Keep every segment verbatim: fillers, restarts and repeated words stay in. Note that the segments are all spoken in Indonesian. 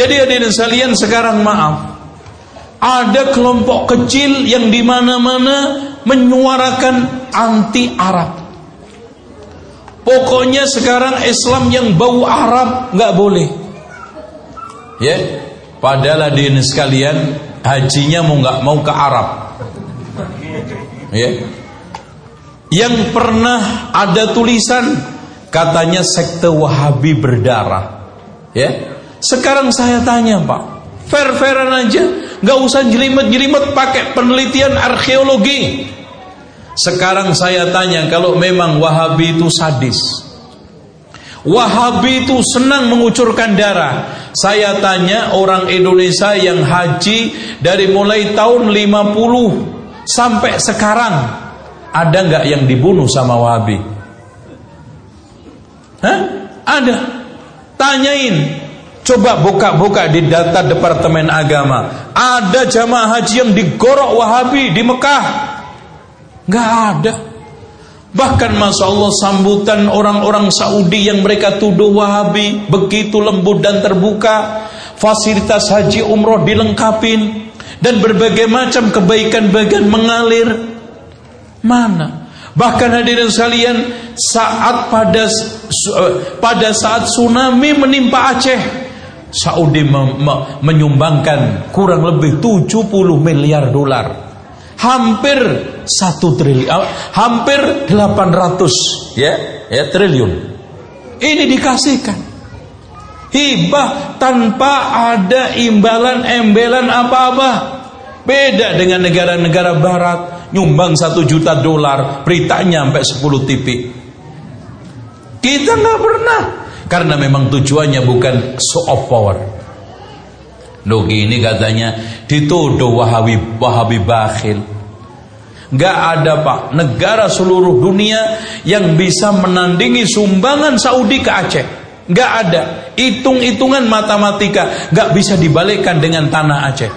Jadi hadirin sekalian, sekarang maaf, ada kelompok kecil yang di mana-mana menyuarakan anti Arab. Pokoknya sekarang Islam yang bau Arab nggak boleh. Ya, padahal hadirin sekalian, hajinya mau nggak mau ke Arab. Ya, yang pernah ada tulisan katanya sekte Wahabi berdarah. Ya, sekarang saya tanya Pak, fair-fairan aja, nggak usah jelimet-jelimet pakai penelitian arkeologi. Sekarang saya tanya, kalau memang Wahabi itu sadis, Wahabi itu senang mengucurkan darah, saya tanya orang Indonesia yang haji dari mulai tahun lima puluh sampai sekarang, ada nggak yang dibunuh sama Wahabi? Hah? Ada. Tanyain, coba buka-buka di data Departemen Agama, ada jamaah haji yang digorok Wahabi di Mekah? Nggak ada. Bahkan Masya Allah, sambutan orang-orang Saudi yang mereka tuduh Wahabi begitu lembut dan terbuka. Fasilitas haji umroh dilengkapin, dan berbagai macam kebaikan-kebaikan mengalir. Mana? Bahkan hadirin sekalian, saat pada pada saat tsunami menimpa Aceh, Saudi me, me, menyumbangkan kurang lebih tujuh puluh miliar dolar. Hampir satu triliun, hampir delapan ratus ya, ya triliun. Ini dikasihkan hibah tanpa ada imbalan embelan apa-apa. Beda dengan negara-negara barat, nyumbang satu juta dolar, beritanya sampai sepuluh T V. Kita nggak pernah, karena memang tujuannya bukan show of power. Loh, ini katanya dituduh Wahabi, Wahabi bakhil. Gak ada Pak, negara seluruh dunia yang bisa menandingi sumbangan Saudi ke Aceh. Gak ada. Hitung-hitungan matematika gak bisa dibalikkan dengan tanah Aceh.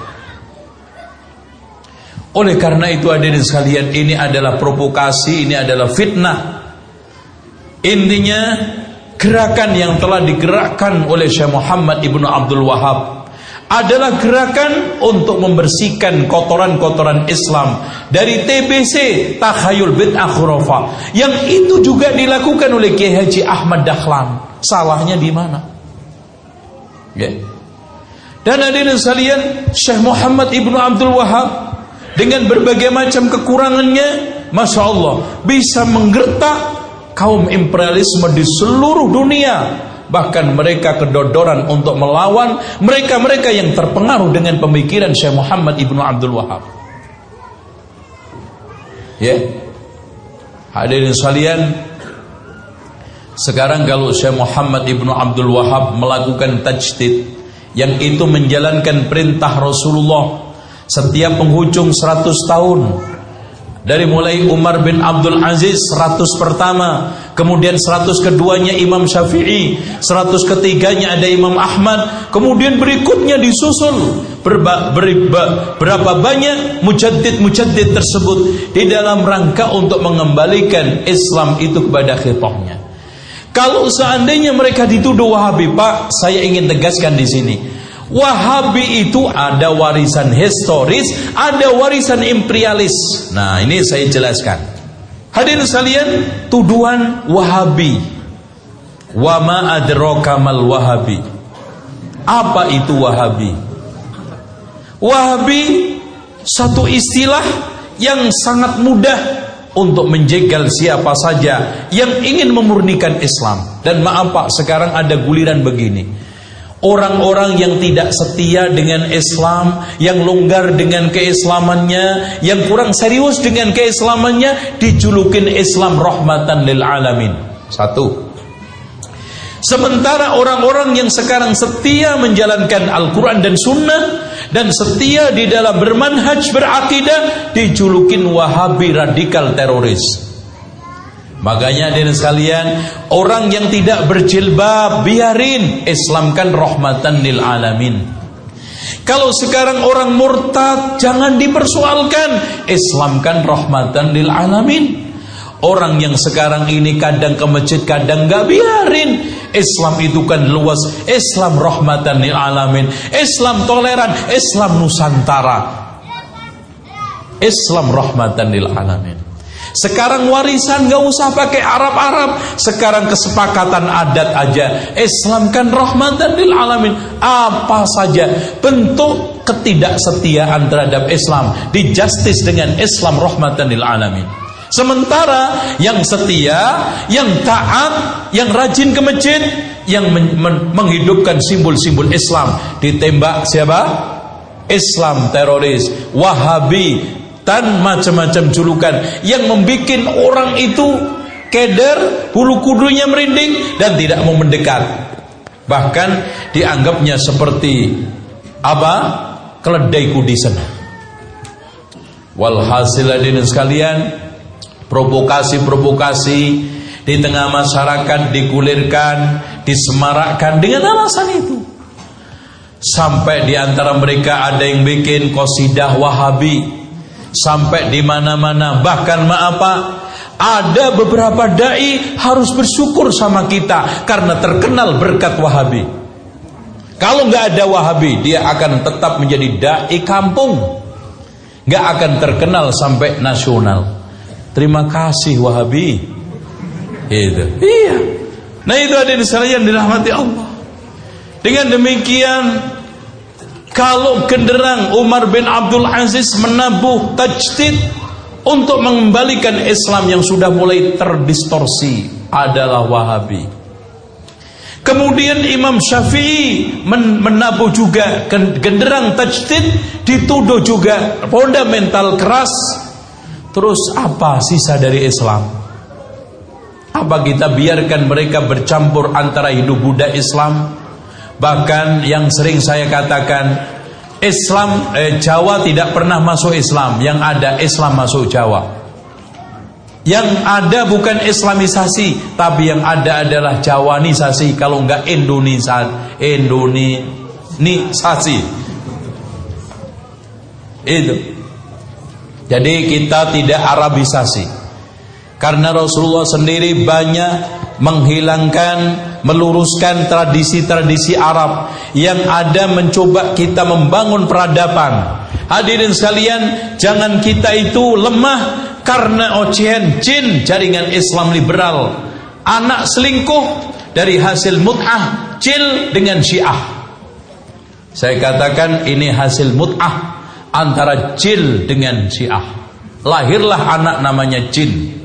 Oleh karena itu hadirin sekalian, ini adalah provokasi, ini adalah fitnah. Intinya, gerakan yang telah digerakkan oleh Syekh Muhammad Ibnu Abdul Wahab adalah gerakan untuk membersihkan kotoran-kotoran Islam dari T B C, takhayul bid'ah khurafah, yang itu juga dilakukan oleh Kiai Haji Ahmad Dahlan. Salahnya di mana? Ya. Dan hadirin sekalian, Syekh Muhammad Ibnu Abdul Wahab dengan berbagai macam kekurangannya, Masya Allah, bisa menggertak kaum imperialisme di seluruh dunia. Bahkan mereka kedodoran untuk melawan mereka-mereka yang terpengaruh dengan pemikiran Syekh Muhammad Ibnu Abdul Wahab. Ya, hadirin sekalian, sekarang kalau Syekh Muhammad Ibnu Abdul Wahab melakukan tajdid, yang itu menjalankan perintah Rasulullah setiap penghujung seratus tahun, dari mulai Umar bin Abdul Aziz seratus pertama, kemudian seratus keduanya Imam Syafi'i, seratus ketiganya ada Imam Ahmad, kemudian berikutnya disusul berba, berba, berapa banyak mujaddid-mujaddid tersebut di dalam rangka untuk mengembalikan Islam itu kepada khitabnya. Kalau seandainya mereka dituduh Wahabi, Pak, saya ingin tegaskan di sini, Wahabi itu ada warisan historis, ada warisan imperialis. Nah, ini saya jelaskan. Hadirin sekalian, tuduhan Wahabi. Wa ma adraka mal Wahabi. Apa itu Wahabi? Wahabi satu istilah yang sangat mudah untuk menjegal siapa saja yang ingin memurnikan Islam. Dan maaf Pak, sekarang ada guliran begini. Orang-orang yang tidak setia dengan Islam, yang longgar dengan keislamannya, yang kurang serius dengan keislamannya, dijulukin Islam rahmatan lil alamin. Satu. Sementara orang-orang yang sekarang setia menjalankan Al-Quran dan Sunnah, dan setia di dalam bermanhaj, berakidah, dijulukin Wahabi radikal teroris. Makanya hadirin sekalian, orang yang tidak berjilbab biarin, Islam kan rahmatan lil alamin. Kalau sekarang orang murtad, jangan dipersoalkan, Islam kan rahmatan lil alamin. Orang yang sekarang ini kadang ke masjid, kadang gak, biarin. Islam itu kan luas. Islam rahmatan lil alamin. Islam toleran. Islam Nusantara. Islam rahmatan lil alamin. Sekarang warisan gak usah pakai Arab-Arab. Sekarang kesepakatan adat aja. Islam kan rahmatan lil alamin. Apa saja bentuk ketidaksetiaan terhadap Islam di justice dengan Islam rahmatan lil alamin. Sementara yang setia, yang taat, yang rajin ke masjid, yang men men menghidupkan simbol-simbol Islam, ditembak siapa? Islam teroris, Wahabi, dan macam-macam julukan yang membuat orang itu keder, bulu kudunya merinding dan tidak mau mendekat. Bahkan dianggapnya seperti apa? Keledai kudisen. Walhasil hadirin sekalian, provokasi-provokasi di tengah masyarakat digulirkan, disemarakkan dengan alasan itu. Sampai di antara mereka ada yang bikin qasidah Wahabi. Sampai di mana-mana, bahkan maaf Pak, ada beberapa dai harus bersyukur sama kita karena terkenal berkat Wahabi. Kalau nggak ada Wahabi, dia akan tetap menjadi dai kampung, nggak akan terkenal sampai nasional. Terima kasih Wahabi. Itu. Iya. Nah itu ada di sana yang dirahmati Allah. Dengan demikian, kalau genderang Umar bin Abdul Aziz menabuh tajdid untuk mengembalikan Islam yang sudah mulai terdistorsi adalah Wahabi. Kemudian Imam Syafi'i menabuh juga genderang tajdid, dituduh juga fundamental keras. Terus apa sisa dari Islam? Apa kita biarkan mereka bercampur antara hidup Buddha Islam? Bahkan yang sering saya katakan, Islam eh, Jawa tidak pernah masuk Islam. Yang ada Islam masuk Jawa. Yang ada bukan Islamisasi, tapi yang ada adalah Jawanisasi. Kalau enggak Indonesia, Indonisasi. Itu. Jadi kita tidak Arabisasi. Karena Rasulullah sendiri banyak menghilangkan, meluruskan tradisi-tradisi Arab. Yang ada mencoba kita membangun peradaban. Hadirin sekalian, jangan kita itu lemah karena ocehan jin jaringan Islam liberal. Anak selingkuh dari hasil mut'ah jil dengan Syiah. Saya katakan ini hasil mut'ah antara jil dengan Syiah. Lahirlah anak namanya jin.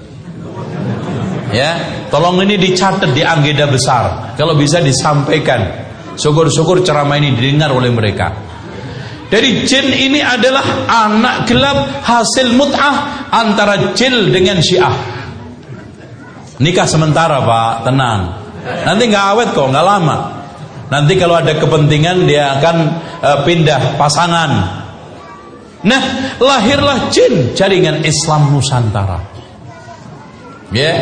Ya, tolong ini dicatat di anggeda besar. Kalau bisa disampaikan. Syukur-syukur ceramah ini didengar oleh mereka. Dari jin ini adalah anak gelap hasil mut'ah antara jil dengan Syiah. Nikah sementara Pak, tenang. Nanti nggak awet kok, nggak lama. Nanti kalau ada kepentingan dia akan uh, pindah pasangan. Nah, lahirlah jin jaringan Islam Nusantara. Ya, yeah.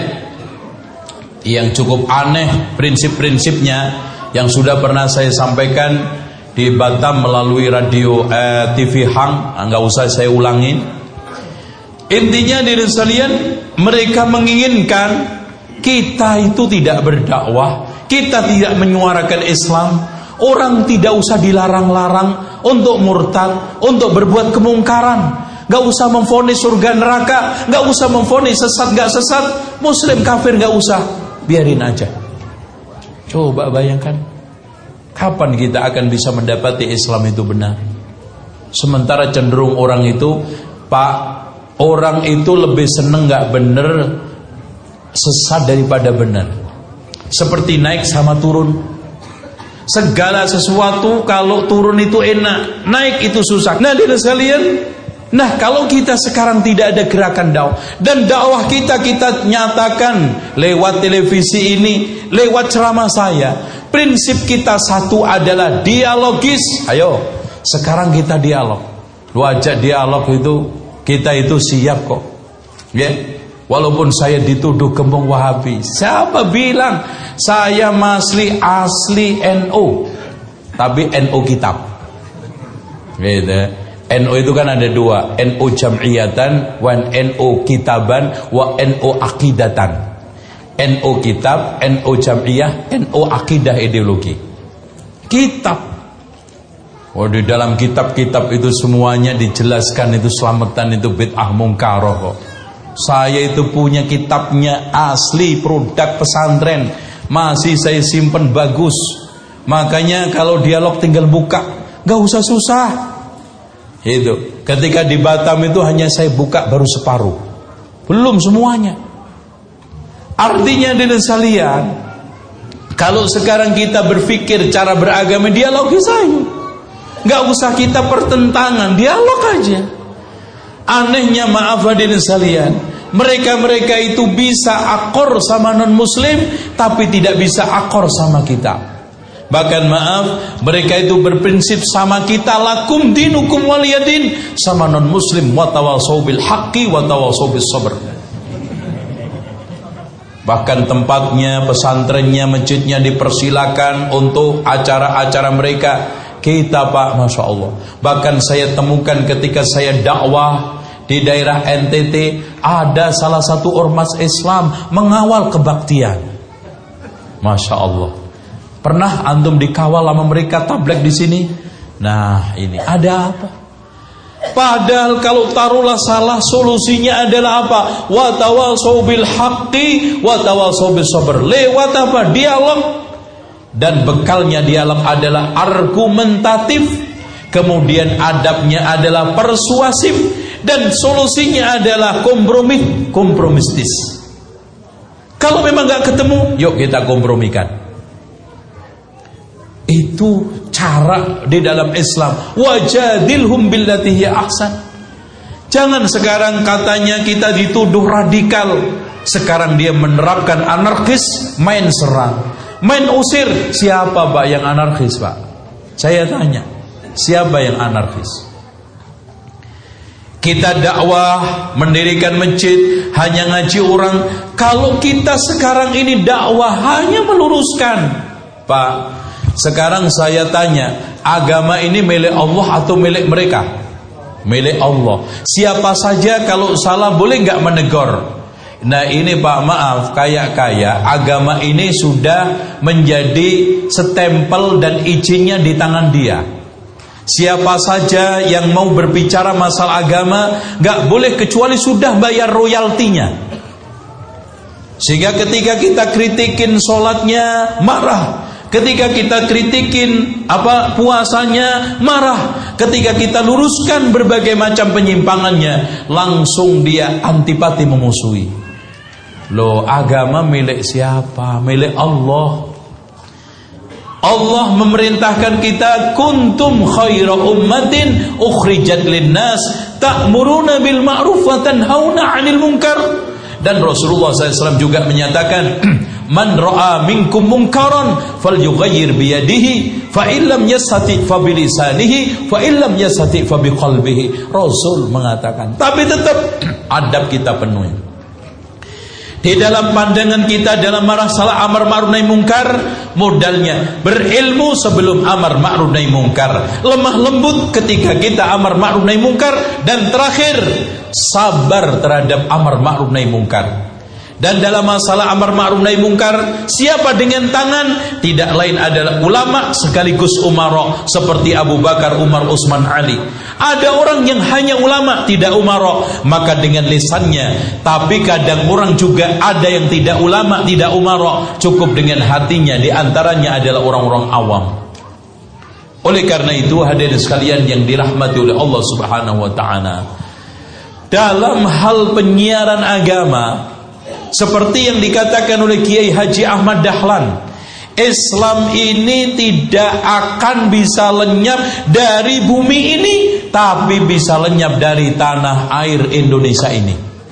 Yang cukup aneh prinsip-prinsipnya yang sudah pernah saya sampaikan di Batam melalui radio eh, T V Hang, nggak usah saya ulangin. Intinya diri sekalian, mereka menginginkan kita itu tidak berdakwah, kita tidak menyuarakan Islam. Orang tidak usah dilarang-larang untuk murtad, untuk berbuat kemungkaran. Gak usah memvonis surga neraka, gak usah memvonis sesat gak sesat, muslim kafir gak usah, biarin aja. Coba bayangkan, kapan kita akan bisa mendapati Islam itu benar? Sementara cenderung orang itu, Pak, orang itu lebih seneng gak bener sesat daripada benar. Seperti naik sama turun. Segala sesuatu kalau turun itu enak, naik itu susah. Nah, diri sekalian, nah kalau kita sekarang tidak ada gerakan dakwah, dan dakwah kita kita nyatakan lewat televisi ini, lewat ceramah saya, prinsip kita satu adalah dialogis. Ayo, sekarang kita dialog. Lu ajak dialog itu, kita itu siap kok. Ya, yeah. Walaupun saya dituduh gembong Wahabi. Siapa bilang saya masih asli N U, tapi N U kitab. Gitu. N U itu kan ada dua, N U jam'iyatan, wa N U kitaban, wa N U akidatan. N U kitab, N U jam'iyah, N U akidah ideologi. Kitab. Oh, di dalam kitab-kitab itu semuanya dijelaskan itu selamatan itu bid'ah mungkaroh kok. Saya itu punya kitabnya asli, produk pesantren, masih saya simpen bagus. Makanya kalau dialog tinggal buka, gak usah susah. Itu ketika di Batam itu hanya saya buka baru separuh, belum semuanya. Artinya dengan sekalian, kalau sekarang kita berpikir cara beragama, dialog saja, nggak usah kita pertentangan, dialog aja. Anehnya maaf hadirin sekalian, mereka-mereka itu bisa akor sama non muslim tapi tidak bisa akor sama kita. Bahkan maaf, mereka itu berprinsip sama kita, lakum dinukum waliyadin, sama non muslim wa tawasau bil haqqi wa tawasau bis sabr. Bahkan tempatnya, pesantrennya, masjidnya dipersilakan untuk acara-acara mereka. Kita Pak, Masya Allah, bahkan saya temukan ketika saya dakwah di daerah N T T, ada salah satu ormas Islam mengawal kebaktian. Masya Allah. Pernah antum dikawal sama mereka tabligh di sini? Nah, ini ada apa? Padahal kalau taruhlah salah, solusinya adalah apa? Wa tawasau bil haqqi wa tawasau bis sabr. Lewat apa? Dialog. Dan bekalnya dialog adalah argumentatif. Kemudian adabnya adalah persuasif. Dan solusinya adalah kompromi, kompromistis. Kalau memang gak ketemu, yuk kita kompromikan. Itu cara di dalam Islam. Wajadilhum billati hiya ahsan. Jangan sekarang katanya kita dituduh radikal, sekarang dia menerapkan anarkis, main serang, main usir. Siapa Pak yang anarkis Pak? Saya tanya, siapa yang anarkis? Kita dakwah, mendirikan masjid, hanya ngaji orang. Kalau kita sekarang ini dakwah hanya meluruskan, Pak, sekarang saya tanya, agama ini milik Allah atau milik mereka? Milik Allah. Siapa saja kalau salah boleh nggak menegur? Nah ini Pak, maaf, kayak-kayak agama ini sudah menjadi stempel dan izinnya di tangan dia. Siapa saja yang mau berbicara masalah agama nggak boleh kecuali sudah bayar royaltinya. Sehingga ketika kita kritikin sholatnya marah, ketika kita kritikin apa puasanya marah, ketika kita luruskan berbagai macam penyimpangannya, langsung dia antipati, memusuhi. Loh, agama milik siapa? Milik Allah. Allah memerintahkan kita, kuntum khaira ummatin ukhrijat linnas ta'muruna bil ma'ruf wa tanhauna 'anil munkar. Dan Rasulullah shallallahu alaihi wasallam juga menyatakan, man ra'a minkum munkaran falyughayyir biyadihi fa illam yastati fa bilisanihi fa illam yastati fa biqalbihi. Rasul mengatakan, tapi tetap adab kita penuhi. Di dalam pandangan kita dalam masalah amar ma'ruf nahi mungkar, modalnya berilmu sebelum amar ma'ruf nahi mungkar, lemah lembut ketika kita amar ma'ruf nahi mungkar, dan terakhir sabar terhadap amar ma'ruf nahi mungkar. Dan dalam masalah amar ma'ruf nahi mungkar, siapa dengan tangan? Tidak lain adalah ulama sekaligus umara, seperti Abu Bakar, Umar, Utsman, Ali. Ada orang yang hanya ulama, tidak umara, maka dengan lisannya. Tapi kadang orang juga ada yang tidak ulama, tidak umara, cukup dengan hatinya. Di antaranya adalah orang-orang awam. Oleh karena itu hadirin sekalian yang dirahmati oleh Allah Subhanahu wa taala, dalam hal penyiaran agama, seperti yang dikatakan oleh Kiai Haji Ahmad Dahlan, Islam ini tidak akan bisa lenyap dari bumi ini, tapi bisa lenyap dari tanah air Indonesia ini.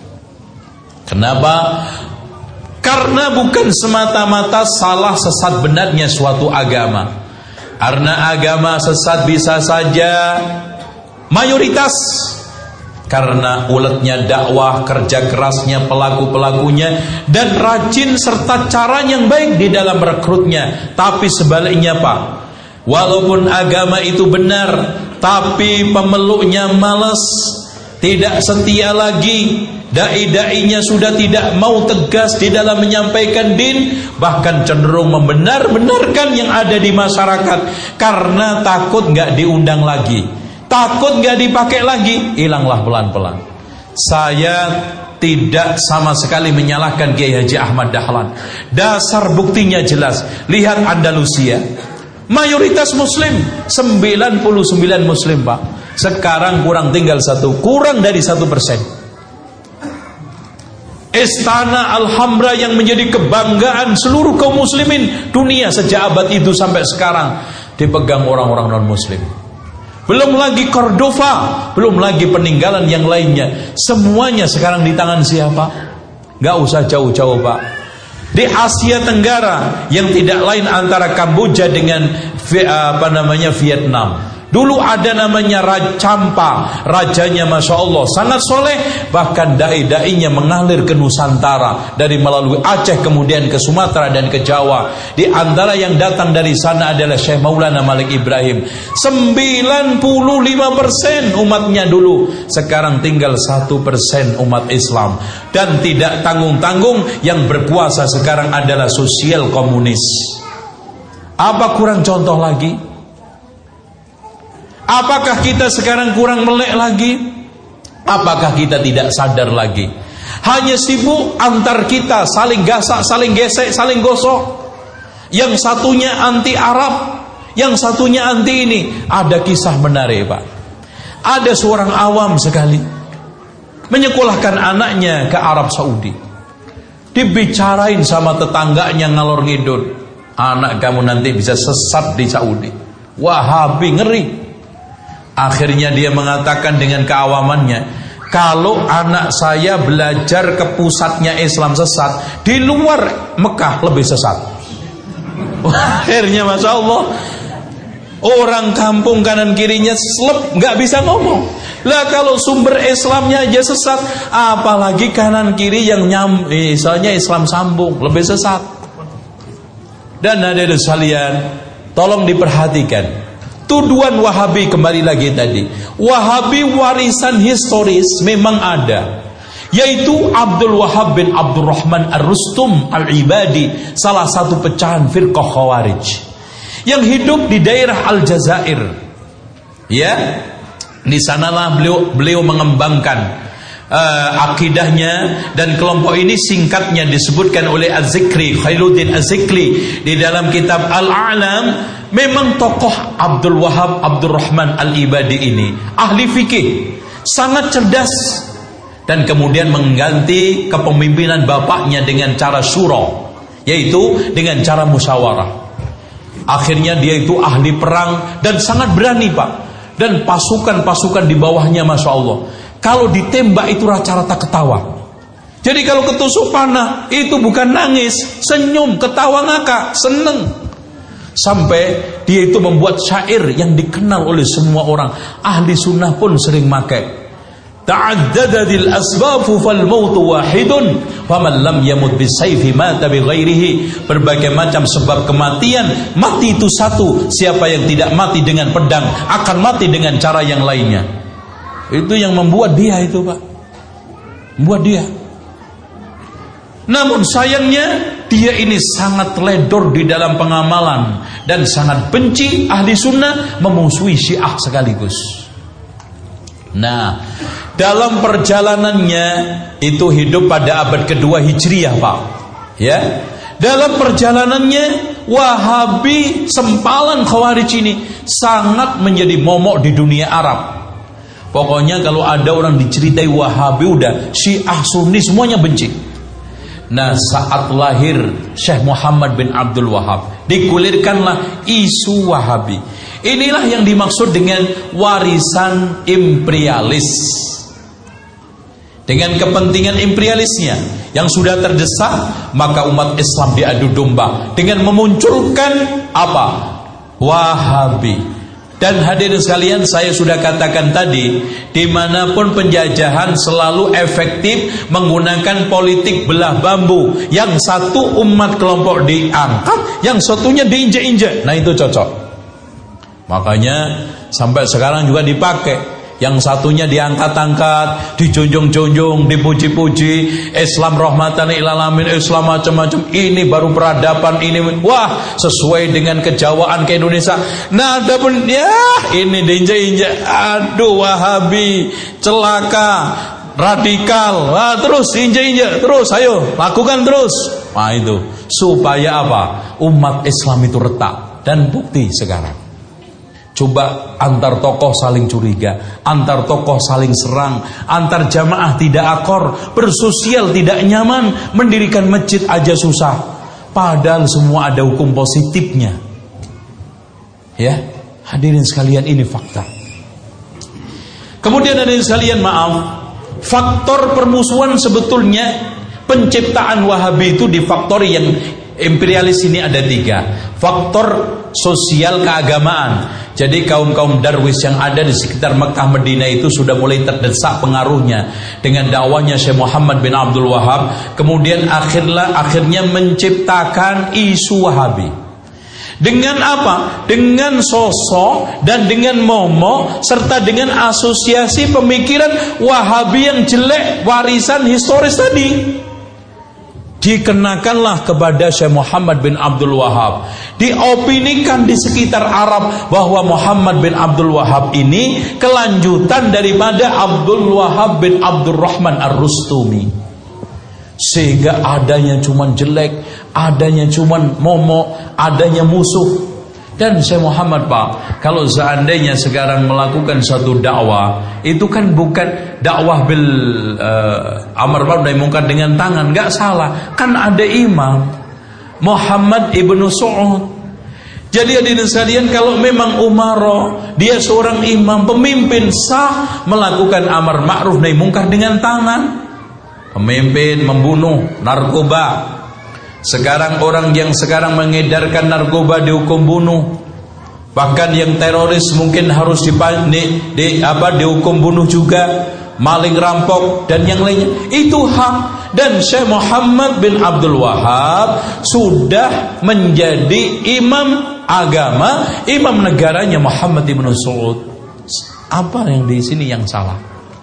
Kenapa? Karena bukan semata-mata salah sesat benarnya suatu agama. Karena agama sesat bisa saja mayoritas, karena uletnya dakwah, kerja kerasnya pelaku-pelakunya, dan rajin serta cara yang baik di dalam rekrutnya. Tapi sebaliknya Pak, walaupun agama itu benar, tapi pemeluknya malas, tidak setia lagi. Dai-dainya sudah tidak mau tegas di dalam menyampaikan din, bahkan cenderung membenar-benarkan yang ada di masyarakat karena takut nggak diundang lagi, takut nggak dipakai lagi, hilanglah pelan-pelan. Saya tidak sama sekali menyalahkan Kiai Haji Ahmad Dahlan. Dasar buktinya jelas. Lihat Andalusia, mayoritas muslim, sembilan puluh sembilan muslim Pak. Sekarang kurang tinggal satu, kurang dari satu persen. Istana Alhambra yang menjadi kebanggaan seluruh kaum muslimin dunia sejak abad itu sampai sekarang dipegang orang-orang non muslim. Belum lagi Cordova, belum lagi peninggalan yang lainnya. Semuanya sekarang di tangan siapa? Gak usah jauh-jauh Pak. Di Asia Tenggara yang tidak lain antara Kamboja dengan apa namanya Vietnam. Dulu ada namanya Raja Champa, rajanya Masya Allah sangat soleh, bahkan dai-dainya mengalir ke Nusantara dari melalui Aceh kemudian ke Sumatera dan ke Jawa. Di antara yang datang dari sana adalah Syekh Maulana Malik Ibrahim. sembilan puluh lima persen umatnya dulu, sekarang tinggal satu persen umat Islam. Dan tidak tanggung-tanggung yang berkuasa sekarang adalah sosial komunis. Apa kurang contoh lagi? Apakah kita sekarang kurang melek lagi? Apakah kita tidak sadar lagi? Hanya sibuk antar kita, saling gasak, saling gesek, saling gosok. Yang satunya anti Arab, yang satunya anti ini. Ada kisah menarik Pak. Ada seorang awam sekali menyekolahkan anaknya ke Arab Saudi. Dibicarain sama tetangganya ngalor ngidul, anak kamu nanti bisa sesat di Saudi. Wahabi, ngeri. Akhirnya dia mengatakan dengan keawamannya, kalau anak saya belajar ke pusatnya Islam sesat, di luar Mekah lebih sesat. Akhirnya Masya Allah, orang kampung kanan kirinya slep, gak bisa ngomong. Lah kalau sumber Islamnya aja sesat, apalagi kanan kiri yang nyam, misalnya Islam sambung, lebih sesat. Dan hadirin sekalian, tolong diperhatikan. Tuduhan Wahabi kembali lagi tadi. Wahabi warisan historis memang ada, yaitu Abdul Wahab bin Abdurrahman Ar-Rustum Al-Ibadi, salah satu pecahan firqah Khawarij yang hidup di daerah Aljazair. Ya, di sanalah beliau beliau mengembangkan uh, akidahnya, dan kelompok ini singkatnya disebutkan oleh Az-Zikri, Khairuddin Az-Zikri di dalam kitab Al-A'lam. Memang tokoh Abdul Wahab Abdurrahman Al-Ibadi ini ahli fikih, sangat cerdas, dan kemudian mengganti kepemimpinan bapaknya dengan cara syura, yaitu dengan cara musyawarah. Akhirnya dia itu ahli perang dan sangat berani Pak. Dan pasukan-pasukan di bawahnya Masya Allah, kalau ditembak itu rata-rata ketawa. Jadi kalau ketusuk panah itu bukan nangis, senyum, ketawa ngakak, seneng. Sampai dia itu membuat syair yang dikenal oleh semua orang. Ahli sunnah pun sering pakai. Ta'addadadil asbabu fal mautu wahidun, faman lam yamut bisayfi mata bighairihi. Berbagai macam sebab kematian, mati itu satu. Siapa yang tidak mati dengan pedang akan mati dengan cara yang lainnya. Itu yang membuat dia itu Pak, membuat dia. Namun sayangnya dia ini sangat teledor di dalam pengamalan dan sangat benci ahli sunnah, memusuhi Syiah sekaligus. Nah, dalam perjalanannya itu hidup pada abad kedua Hijriyah Pak. Ya, dalam perjalanannya Wahabi sempalan Khawarij ini sangat menjadi momok di dunia Arab. Pokoknya kalau ada orang diceritai Wahabi, udah Syiah Sunni semuanya benci. Nah, saat lahir Syekh Muhammad bin Abdul Wahab, digulirkanlah isu Wahabi. Inilah yang dimaksud dengan warisan imperialis. Dengan kepentingan imperialisnya yang sudah terdesak, maka umat Islam diadu domba dengan memunculkan apa? Wahabi. Dan hadirin sekalian, saya sudah katakan tadi, dimanapun penjajahan selalu efektif menggunakan politik belah bambu. Yang satu umat kelompok diangkat, yang satunya diinjek-injek. Nah itu cocok. Makanya sampai sekarang juga dipakai. Yang satunya diangkat-angkat, dijunjung-junjung, dipuji-puji, Islam rahmatan lil alamin, Islam macam-macam. Ini baru peradaban, ini wah sesuai dengan kejawaan ke Indonesia. Nah, ada pun ya ini diinjak-injak. Aduh, Wahabi, celaka, radikal. Wah, terus injak-injak, terus ayo lakukan terus. Nah itu supaya apa? Umat Islam itu retak. Dan bukti sekarang. Coba antar tokoh saling curiga, antar tokoh saling serang, antar jamaah tidak akor, bersosial tidak nyaman, mendirikan masjid aja susah. Padahal semua ada hukum positifnya. Ya, hadirin sekalian, ini fakta. Kemudian hadirin sekalian, maaf, faktor permusuhan sebetulnya penciptaan Wahabi itu difaktori yang imperialis ini ada tiga. Faktor sosial keagamaan. Jadi kaum-kaum darwis yang ada di sekitar Mekah Medina itu sudah mulai terdesak pengaruhnya dengan dakwahnya Syekh Muhammad bin Abdul Wahab. Kemudian akhirlah akhirnya menciptakan isu Wahabi. Dengan apa? Dengan sosok dan dengan momok serta dengan asosiasi pemikiran Wahabi yang jelek, warisan historis tadi. Dikenakanlah kepada Syekh Muhammad bin Abdul Wahab. Diopinikan di sekitar Arab bahwa Muhammad bin Abdul Wahab ini kelanjutan daripada Abdul Wahab bin Abdurrahman Ar-Rustumi. Sehingga adanya cuman jelek, adanya cuman momok, adanya musuh. Dan Syekh Muhammad, Pak, kalau seandainya sekarang melakukan satu dakwah, itu kan bukan dakwah bil uh, amar ma'ruf nahi munkar dengan tangan, enggak salah. Kan ada imam Muhammad ibnu Saud. Jadi hadirin sekalian, kalau memang umara, dia seorang imam, pemimpin sah melakukan amar ma'ruf nahi munkar dengan tangan. Pemimpin membunuh narkoba. Sekarang orang yang sekarang mengedarkan narkoba dihukum bunuh. Bahkan yang teroris mungkin harus dipan, di, di, apa, dihukum bunuh juga. Maling, rampok dan yang lainnya. Itu hak. Dan Syekh Muhammad bin Abdul Wahab sudah menjadi imam agama, imam negaranya Muhammad ibnu Saud. Apa yang di sini yang salah?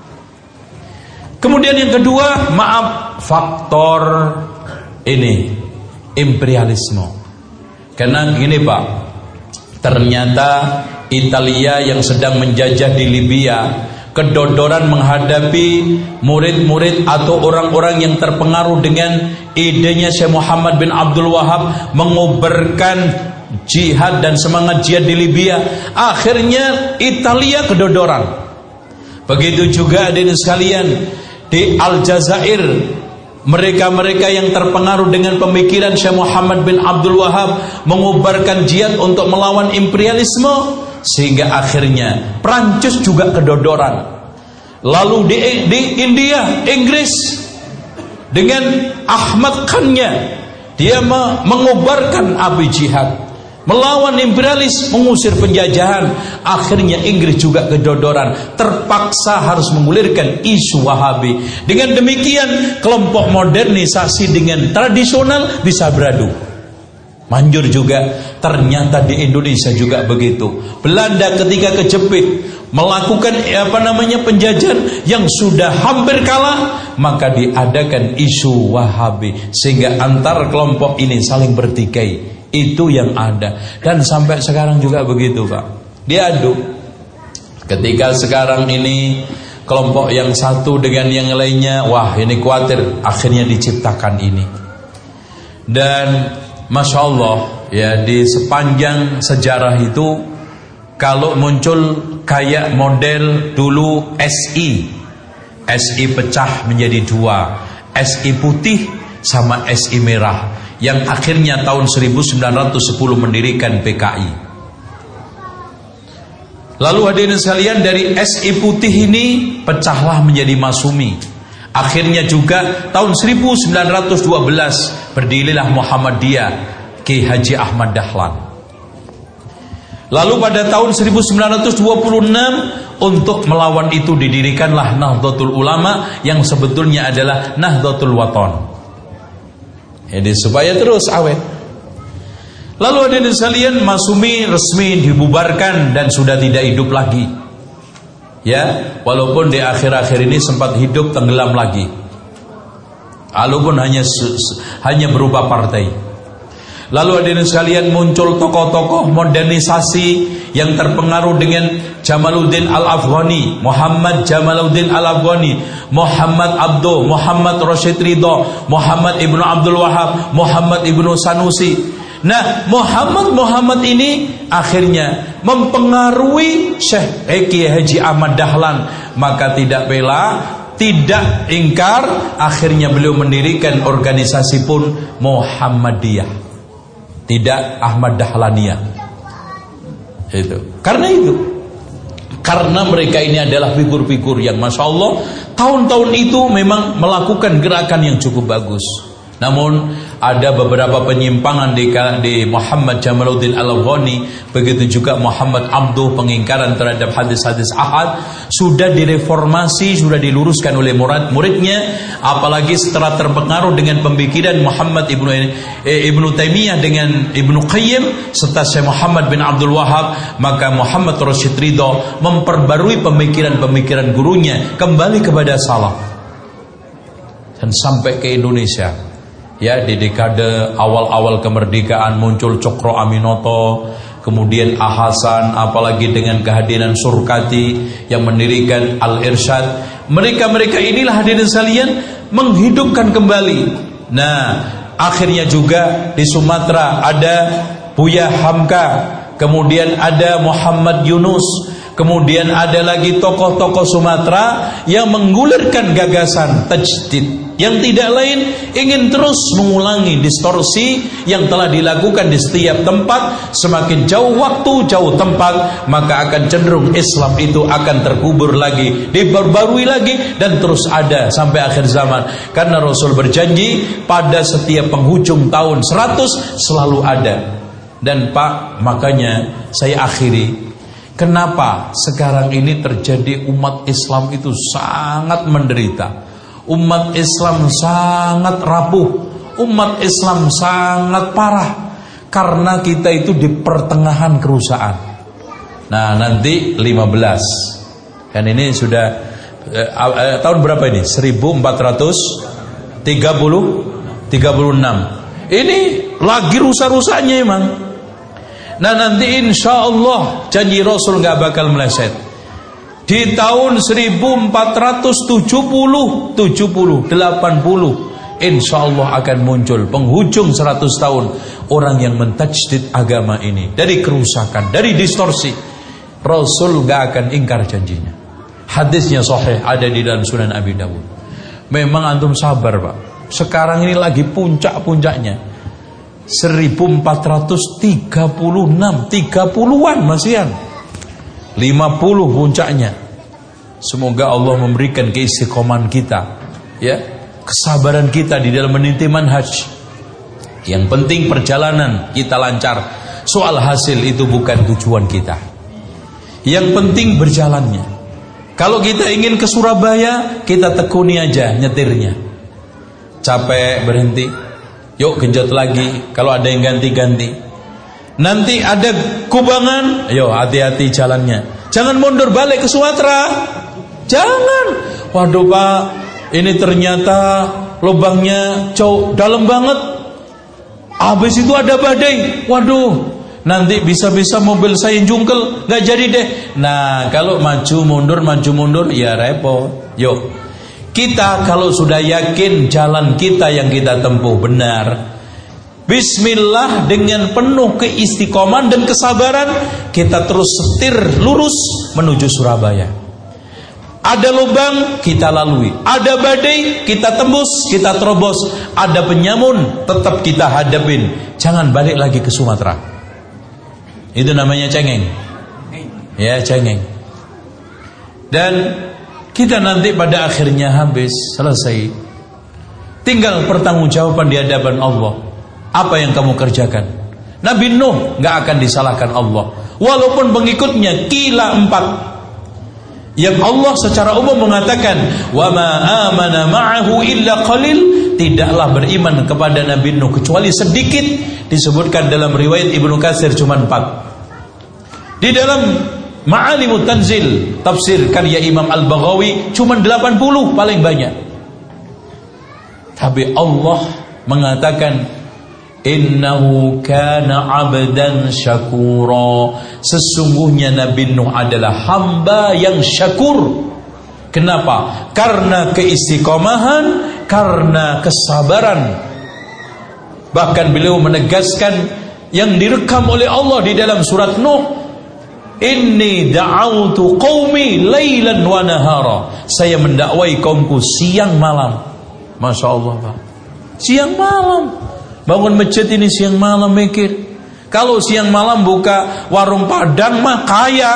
Kemudian yang kedua, maaf, faktor ini imperialisme. Karena gini Pak, ternyata Italia yang sedang menjajah di Libya kedodoran menghadapi murid-murid atau orang-orang yang terpengaruh dengan idenya Syekh Muhammad bin Abdul Wahab mengobarkan jihad dan semangat jihad di Libya. Akhirnya Italia kedodoran. Begitu juga hadirin sekalian di Aljazair, mereka-mereka yang terpengaruh dengan pemikiran Syekh Muhammad bin Abdul Wahab mengobarkan jihad untuk melawan imperialisme, sehingga akhirnya Prancis juga kedodoran. Lalu di, di India, Inggris dengan Ahmad Khan-nya, dia mengobarkan api jihad, melawan imperialis, mengusir penjajahan. Akhirnya Inggris juga kedodoran, terpaksa harus menggulirkan isu Wahabi. Dengan demikian kelompok modernisasi dengan tradisional bisa beradu. Manjur juga. Ternyata di Indonesia juga begitu. Belanda ketika kejepit melakukan apa namanya penjajahan yang sudah hampir kalah, maka diadakan isu Wahabi sehingga antar kelompok ini saling bertikai. Itu yang ada. Dan sampai sekarang juga begitu Pak, diadu. Ketika sekarang ini kelompok yang satu dengan yang lainnya, wah ini khawatir, akhirnya diciptakan ini. Dan Masya Allah ya, di sepanjang sejarah itu kalau muncul kayak model dulu S I S I pecah menjadi dua, S I putih sama S I merah, yang akhirnya tahun seribu sembilan ratus sepuluh mendirikan P K I. Lalu hadirin sekalian, dari S I putih ini pecahlah menjadi Masumi. Akhirnya juga tahun seribu sembilan ratus dua belas berdirilah Muhammadiyah, Ki Haji Ahmad Dahlan. Lalu pada tahun seribu sembilan ratus dua puluh enam untuk melawan itu didirikanlah Nahdlatul Ulama yang sebetulnya adalah Nahdlatul Wathon. Jadi supaya terus awet. Lalu hadirin sekalian, Masyumi resmi dibubarkan dan sudah tidak hidup lagi. Ya, walaupun di akhir-akhir ini sempat hidup tenggelam lagi. Walaupun hanya hanya berupa partai. Lalu hadirin sekalian, muncul tokoh-tokoh modernisasi yang terpengaruh dengan Jamaluddin Al-Afghani, Muhammad Jamaluddin Al-Afghani, Muhammad Abduh, Muhammad Rashid Ridho, Muhammad Ibnu Abdul Wahab, Muhammad Ibnu Sanusi. Nah, Muhammad-Muhammad ini akhirnya mempengaruhi Syekh Eki Haji Ahmad Dahlan. Maka tidak bela, tidak ingkar, akhirnya beliau mendirikan organisasi pun Muhammadiyah, tidak Ahmad Dahlaniyah. Itu karena itu karena mereka ini adalah figur-figur yang Masya Allah tahun-tahun itu memang melakukan gerakan yang cukup bagus. Namun ada beberapa penyimpangan di, di Muhammad Jamaluddin Al-Afghani, begitu juga Muhammad Abduh, pengingkaran terhadap hadis-hadis ahad sudah direformasi, sudah diluruskan oleh murid-muridnya. Apalagi setelah terpengaruh dengan pemikiran Muhammad Ibnu eh, Ibnu Taimiyah dengan Ibnu Qayyim serta Syekh Muhammad bin Abdul Wahab, maka Muhammad Rashid Ridho memperbarui pemikiran-pemikiran gurunya kembali kepada salaf dan sampai ke Indonesia. Ya, di dekade awal-awal kemerdekaan muncul Cokro Aminoto, kemudian Ahasan, apalagi dengan kehadiran Surkati yang mendirikan Al-Irsyad. Mereka-mereka inilah hadirin sekalian menghidupkan kembali. Nah, akhirnya juga di Sumatera ada Buya Hamka, kemudian ada Muhammad Yunus, kemudian ada lagi tokoh-tokoh Sumatera yang menggulirkan gagasan tajdid, yang tidak lain ingin terus mengulangi distorsi yang telah dilakukan di setiap tempat. Semakin jauh waktu, jauh tempat, maka akan cenderung Islam itu akan terkubur lagi, diperbarui lagi, dan terus ada sampai akhir zaman. Karena Rasul berjanji pada setiap penghujung tahun seratus selalu ada. Dan Pak, makanya saya akhiri, kenapa sekarang ini terjadi umat Islam itu sangat menderita, umat Islam sangat rapuh, umat Islam sangat parah, karena kita itu di pertengahan kerusakan. Nah, nanti lima belas, kan ini sudah eh, eh, tahun berapa ini? seribu empat ratus tiga puluh enam. Ini lagi rusak-rusaknya emang. Nah, nanti insya Allah janji Rasul gak bakal meleset. Di tahun seribu empat ratus tujuh puluh, tujuh puluh, delapan puluh, insya Allah akan muncul penghujung seratus tahun orang yang mentajdid agama ini dari kerusakan, dari distorsi. Rasul gak akan ingkar janjinya. Hadisnya sahih, ada di dalam Sunan Abi Dawud. Memang antum sabar, Pak. Sekarang ini lagi puncak-puncaknya. seribu empat ratus tiga puluh enam, tiga puluhan masihan, lima puluh puncaknya. Semoga Allah memberikan keistiqomahan kita, ya, kesabaran kita di dalam meniti manhaj. Yang penting perjalanan kita lancar. Soal hasil itu bukan tujuan kita. Yang penting berjalannya. Kalau kita ingin ke Surabaya, kita tekuni aja nyetirnya. Capek berhenti, yuk genjot lagi. Kalau ada yang ganti-ganti. Nanti ada kubangan, ayo hati-hati jalannya. Jangan mundur balik ke Sumatera. Jangan. Waduh Pak, ini ternyata lubangnya jauh dalam banget. Habis itu ada badai. Waduh, nanti bisa-bisa mobil saya jungkel, nggak jadi deh. Nah, kalau maju mundur maju mundur ya repot. Yuk, kita kalau sudah yakin jalan kita yang kita tempuh benar, bismillah, dengan penuh keistiqomahan dan kesabaran, kita terus setir lurus menuju Surabaya. Ada lubang, kita lalui. Ada badai, kita tembus, kita terobos. Ada penyamun, tetap kita hadapin. Jangan balik lagi ke Sumatera. Itu namanya cengeng. Ya, cengeng. Dan kita nanti pada akhirnya habis, selesai. Tinggal pertanggungjawaban di hadapan Allah. Apa yang kamu kerjakan? Nabi Nuh gak akan disalahkan Allah, walaupun pengikutnya kila empat. yang Allah secara umum mengatakan wa ma amana ma'ahu illa qalil, tidaklah beriman kepada Nabi Nuh kecuali sedikit. Disebutkan dalam riwayat Ibnu Katsir cuma empat. Di dalam Ma'alimut Tanzil tafsir karya Imam Al-Baghawi cuma delapan puluh paling banyak. Tapi Allah mengatakan innahu kana 'abdan syakura, sesungguhnya Nabi Nuh adalah hamba yang syakur. Kenapa? Karena keistiqomahan, karena kesabaran. Bahkan beliau menegaskan yang direkam oleh Allah di dalam surat Nuh, inni da'autu qaumi lailan wa nahara, saya mendakwai kaumku siang malam. Masya Allah, Pak, siang malam bangun masjid ini, siang malam mikir. Kalau siang malam buka warung Padang mah kaya.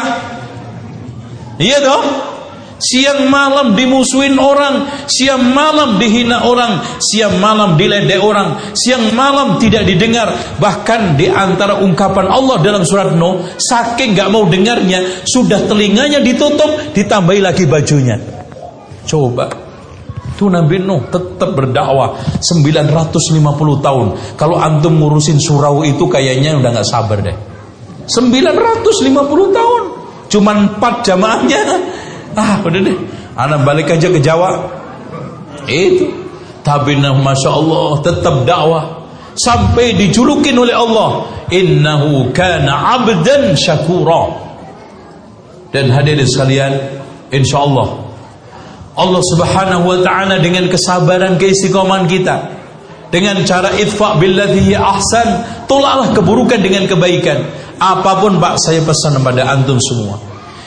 Iya toh? Siang malam dimusuhin orang, siang malam dihina orang, siang malam diledek orang, siang malam tidak didengar. Bahkan di antara ungkapan Allah dalam surat Nuh, saking gak mau dengarnya, sudah telinganya ditutup, ditambahi lagi bajunya. Coba, itu Nabi Nuh tetap berdakwah sembilan ratus lima puluh tahun. Kalau antum ngurusin surau itu kayaknya udah gak sabar deh. sembilan ratus lima puluh tahun, cuman empat jamaahnya. Ah, udah deh, anak balik aja ke Jawa. Itu. Tapi nah, Masya Allah, tetap dakwah sampai dijulukin oleh Allah, innahu kana 'abdan syakura. Dan hadirin sekalian, insya Allah Allah Subhanahu wa ta'ala dengan kesabaran, keistiqomahan kita, dengan cara idfa' billati hiya ahsan, tolaklah keburukan dengan kebaikan. Apapun Pak, saya pesan kepada antum semua,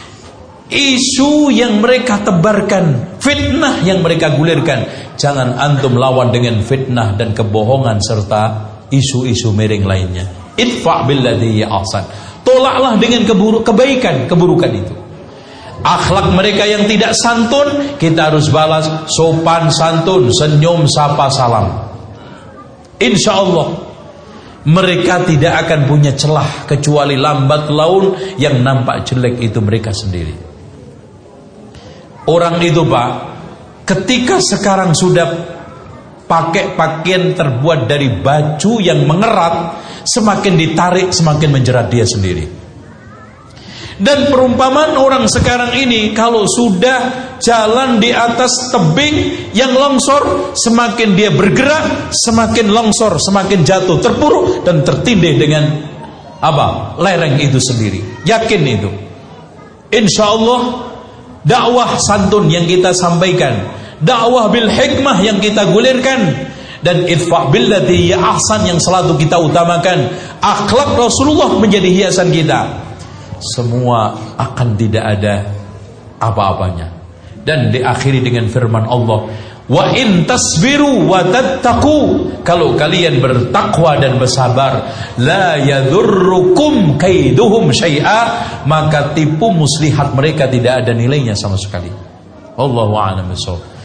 isu yang mereka tebarkan, fitnah yang mereka gulirkan, jangan antum lawan dengan fitnah dan kebohongan serta isu-isu miring lainnya. Idfa' billati hiya ahsan, tolaklah dengan keburu, kebaikan keburukan itu. Akhlak mereka yang tidak santun, kita harus balas sopan santun, senyum, sapa, salam. Insya Allah mereka tidak akan punya celah kecuali lambat laun yang nampak jelek itu mereka sendiri. Orang itu Pak, ketika sekarang sudah pakai pakaian terbuat dari baju yang mengerat, semakin ditarik semakin menjerat dia sendiri. Dan perumpamaan orang sekarang ini, kalau sudah jalan di atas tebing yang longsor, semakin dia bergerak, semakin longsor, semakin jatuh, terpuruk dan tertindih dengan apa? Lereng itu sendiri. Yakin itu. Insya Allah dakwah santun yang kita sampaikan, dakwah bil hikmah yang kita gulirkan, dan idfa' billati hiya ahsan yang selalu kita utamakan, akhlak Rasulullah menjadi hiasan kita, semua akan tidak ada apa-apanya. Dan diakhiri dengan firman Allah, wa in tasbiru wa tattaqu, kalau kalian bertakwa dan bersabar, la yadurrukum kaiduhum syai'a, maka tipu muslihat mereka tidak ada nilainya sama sekali. Wallahu a'lam bishawab.